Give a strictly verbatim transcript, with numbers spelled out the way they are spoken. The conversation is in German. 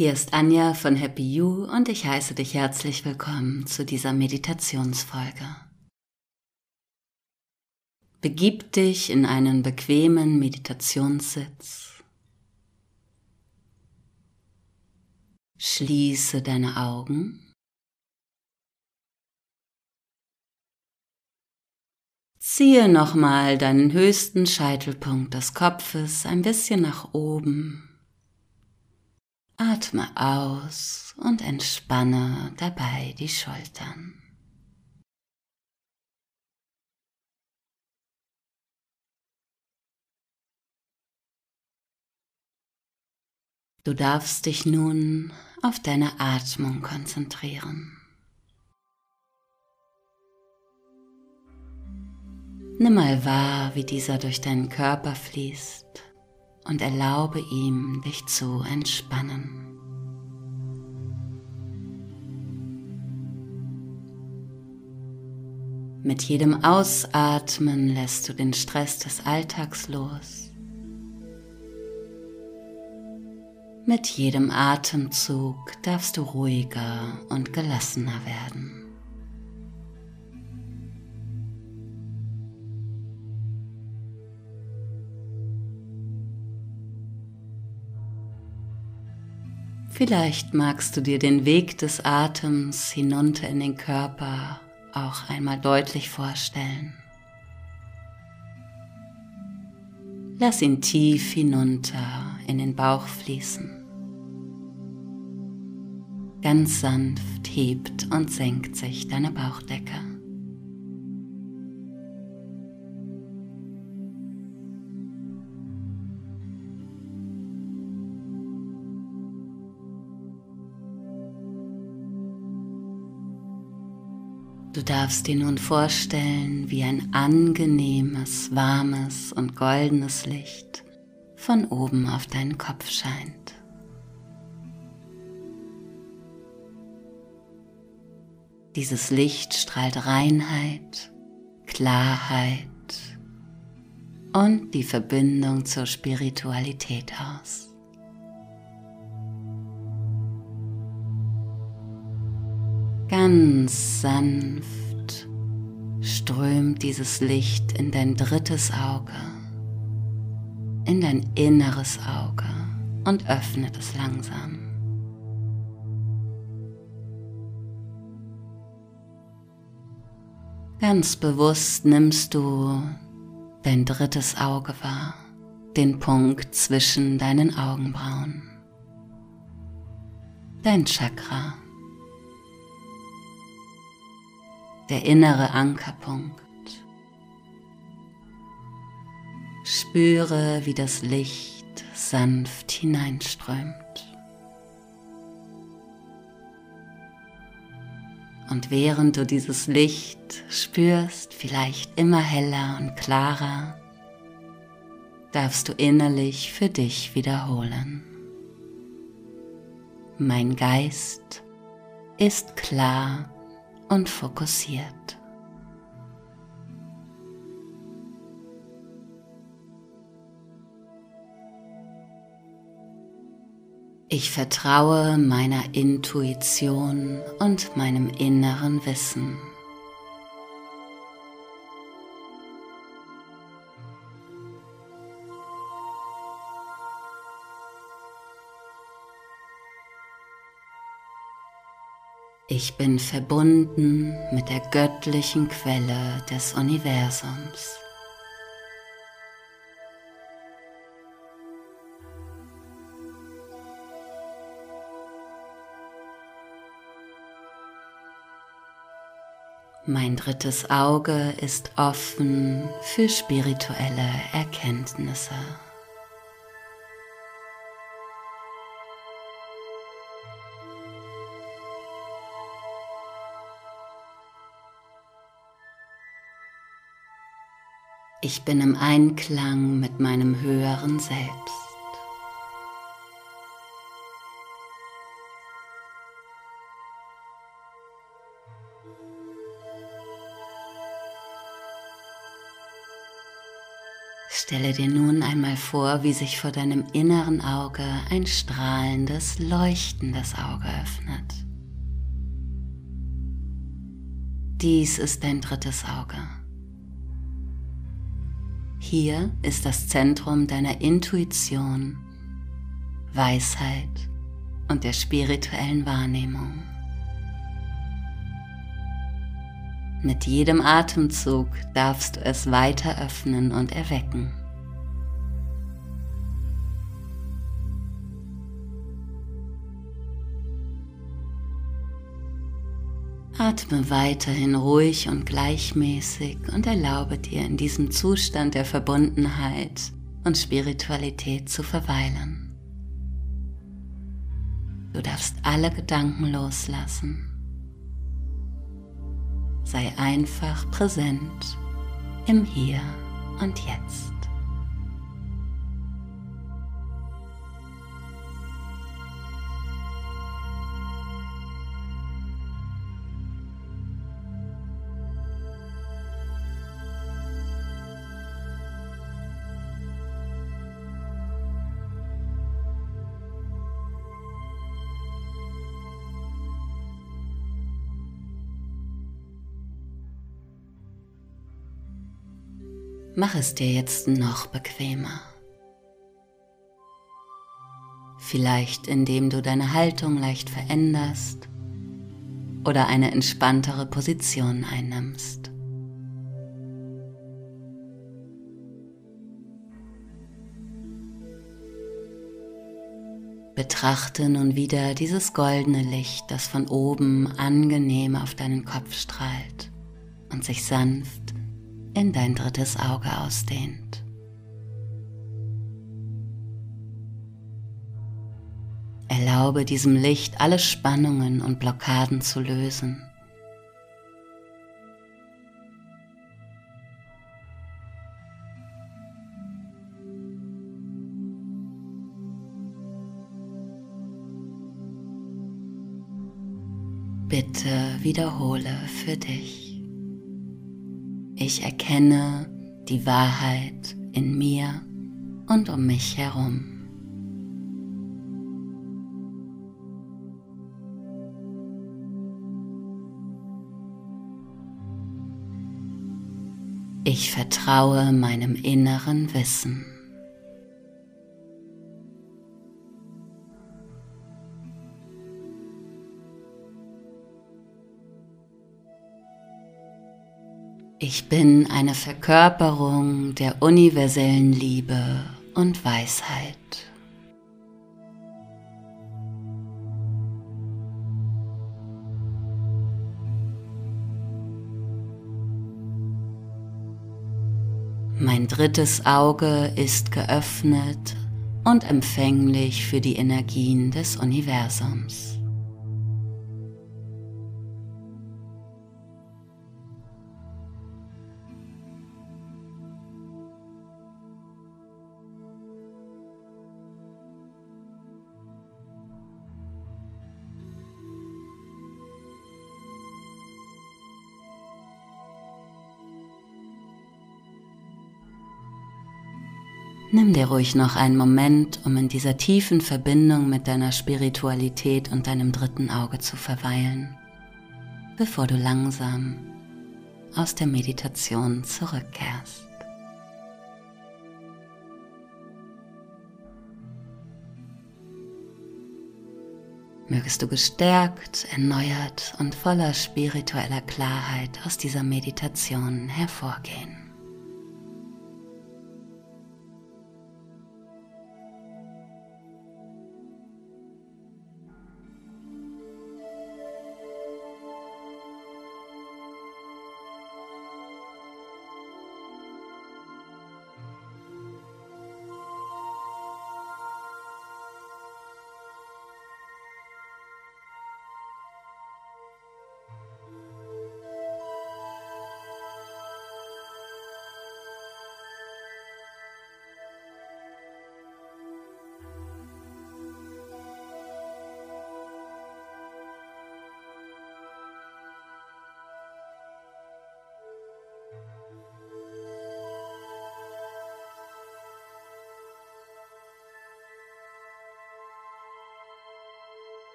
Hier ist Anja von Happy You und ich heiße dich herzlich willkommen zu dieser Meditationsfolge. Begib dich in einen bequemen Meditationssitz. Schließe deine Augen. Ziehe nochmal deinen höchsten Scheitelpunkt des Kopfes ein bisschen nach oben. Atme aus und entspanne dabei die Schultern. Du darfst dich nun auf deine Atmung konzentrieren. Nimm mal wahr, wie dieser durch deinen Körper fließt und erlaube ihm, dich zu entspannen. Mit jedem Ausatmen lässt du den Stress des Alltags los. Mit jedem Atemzug darfst du ruhiger und gelassener werden. Vielleicht magst du dir den Weg des Atems hinunter in den Körper auch einmal deutlich vorstellen. Lass ihn tief hinunter in den Bauch fließen. Ganz sanft hebt und senkt sich deine Bauchdecke. Du darfst dir nun vorstellen, wie ein angenehmes, warmes und goldenes Licht von oben auf deinen Kopf scheint. Dieses Licht strahlt Reinheit, Klarheit und die Verbindung zur Spiritualität aus. Ganz sanft strömt dieses Licht in dein drittes Auge, in dein inneres Auge und öffnet es langsam. Ganz bewusst nimmst du dein drittes Auge wahr, den Punkt zwischen deinen Augenbrauen, dein Chakra. Der innere Ankerpunkt. Spüre, wie das Licht sanft hineinströmt. Und während du dieses Licht spürst, vielleicht immer heller und klarer, darfst du innerlich für dich wiederholen. Mein Geist ist klar und fokussiert. Ich vertraue meiner Intuition und meinem inneren Wissen. Ich bin verbunden mit der göttlichen Quelle des Universums. Mein drittes Auge ist offen für spirituelle Erkenntnisse. Ich bin im Einklang mit meinem höheren Selbst. Stelle dir nun einmal vor, wie sich vor deinem inneren Auge ein strahlendes, leuchtendes Auge öffnet. Dies ist dein drittes Auge. Hier ist das Zentrum deiner Intuition, Weisheit und der spirituellen Wahrnehmung. Mit jedem Atemzug darfst du es weiter öffnen und erwecken. Atme weiterhin ruhig und gleichmäßig und erlaube dir in diesem Zustand der Verbundenheit und Spiritualität zu verweilen. Du darfst alle Gedanken loslassen. Sei einfach präsent im Hier und Jetzt. Mach es dir jetzt noch bequemer. Vielleicht indem du deine Haltung leicht veränderst oder eine entspanntere Position einnimmst. Betrachte nun wieder dieses goldene Licht, das von oben angenehm auf deinen Kopf strahlt und sich sanft in dein drittes Auge ausdehnt. Erlaube diesem Licht alle Spannungen und Blockaden zu lösen. Bitte wiederhole für dich. Ich erkenne die Wahrheit in mir und um mich herum. Ich vertraue meinem inneren Wissen. Ich bin eine Verkörperung der universellen Liebe und Weisheit. Mein drittes Auge ist geöffnet und empfänglich für die Energien des Universums. Nimm dir ruhig noch einen Moment, um in dieser tiefen Verbindung mit deiner Spiritualität und deinem dritten Auge zu verweilen, bevor du langsam aus der Meditation zurückkehrst. Mögest du gestärkt, erneuert und voller spiritueller Klarheit aus dieser Meditation hervorgehen.